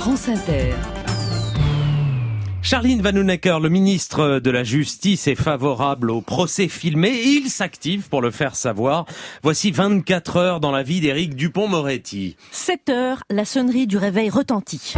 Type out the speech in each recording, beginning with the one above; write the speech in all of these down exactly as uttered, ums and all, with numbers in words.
France Inter. Charline Vanhoenacker, le ministre de la Justice, est favorable au procès filmé et il s'active pour le faire savoir. Voici vingt-quatre heures dans la vie d'Éric Dupond-Moretti. sept heures, la sonnerie du réveil retentit.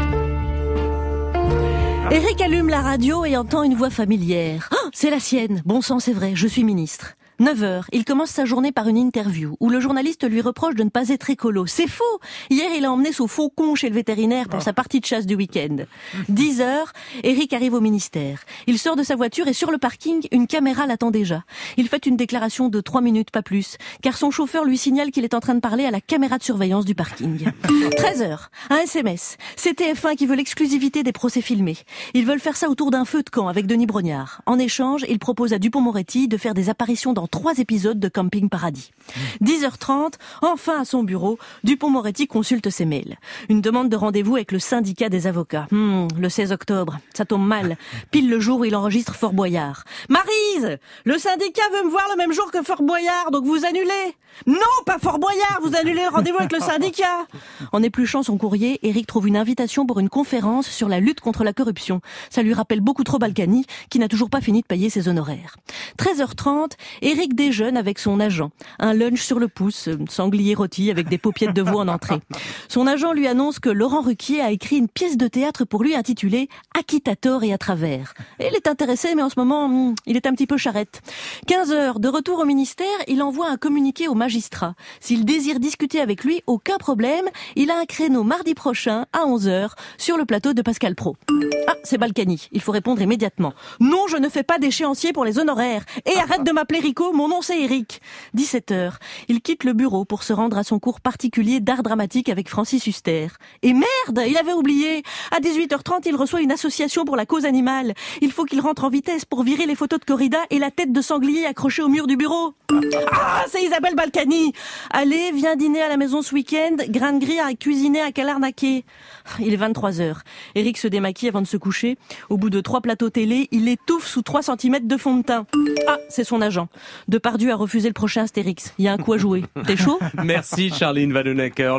Éric allume la radio et entend une voix familière. Oh, c'est la sienne. Bon sang, c'est vrai, je suis ministre. neuf heures, il commence sa journée par une interview où le journaliste lui reproche de ne pas être écolo. C'est faux. Hier, il a emmené son faucon chez le vétérinaire pour sa partie de chasse du week-end. dix heures, Éric arrive au ministère. Il sort de sa voiture et sur le parking, une caméra l'attend déjà. Il fait une déclaration de trois minutes, pas plus, car son chauffeur lui signale qu'il est en train de parler à la caméra de surveillance du parking. treize heures, un S M S. C'est T F un qui veut l'exclusivité des procès filmés. Ils veulent faire ça autour d'un feu de camp avec Denis Brognard. En échange, il propose à Dupond-Moretti de faire des apparitions dans trois épisodes de Camping Paradis. dix heures trente, enfin à son bureau, Dupond-Moretti consulte ses mails. Une demande de rendez-vous avec le syndicat des avocats. Hmm, le seize octobre, ça tombe mal. Pile le jour où il enregistre Fort Boyard. Maryse, le syndicat veut me voir le même jour que Fort Boyard, donc vous annulez. Non, pas Fort Boyard, vous annulez le rendez-vous avec le syndicat. En épluchant son courrier, Éric trouve une invitation pour une conférence sur la lutte contre la corruption. Ça lui rappelle beaucoup trop Balkany, qui n'a toujours pas fini de payer ses honoraires. treize heures trente, Éric déjeune avec son agent. Un lunch sur le pouce, sanglier rôti avec des paupiettes de veau en entrée. Son agent lui annonce que Laurent Ruquier a écrit une pièce de théâtre pour lui intitulée « Acquittator et à travers ». Il est intéressé, mais en ce moment, il est un petit peu charrette. quinze heures, de retour au ministère, il envoie un communiqué au magistrat. S'il désire discuter avec lui, aucun problème, il a un créneau mardi prochain à onze heures sur le plateau de Pascal Praud. Ah, c'est Balkany, il faut répondre immédiatement. Non, je ne fais pas d'échéancier pour les honoraires. Et arrête de m'appeler Rico, mon nom c'est Éric. dix-sept heures, il quitte le bureau pour se rendre à son cours particulier d'art dramatique avec Francis Huster. Et merde, il avait oublié. À dix-huit heures trente, il reçoit une association pour la cause animale. Il faut qu'il rentre en vitesse pour virer les photos de corrida et la tête de sanglier accrochée au mur du bureau. Ah, c'est Isabelle Balkany. Allez, viens dîner à la maison ce week-end. Grain de gris à cuisiner à Calarnaquet. Il est vingt-trois heures. Éric se démaquille avant de se coucher. Au bout de trois plateaux télé, il étouffe sous trois centimètres de fond de teint. Ah, c'est son agent. Depardieu a refusé le prochain Astérix. Il y a un coup à jouer. T'es chaud ? Merci Charline Vanhoenacker.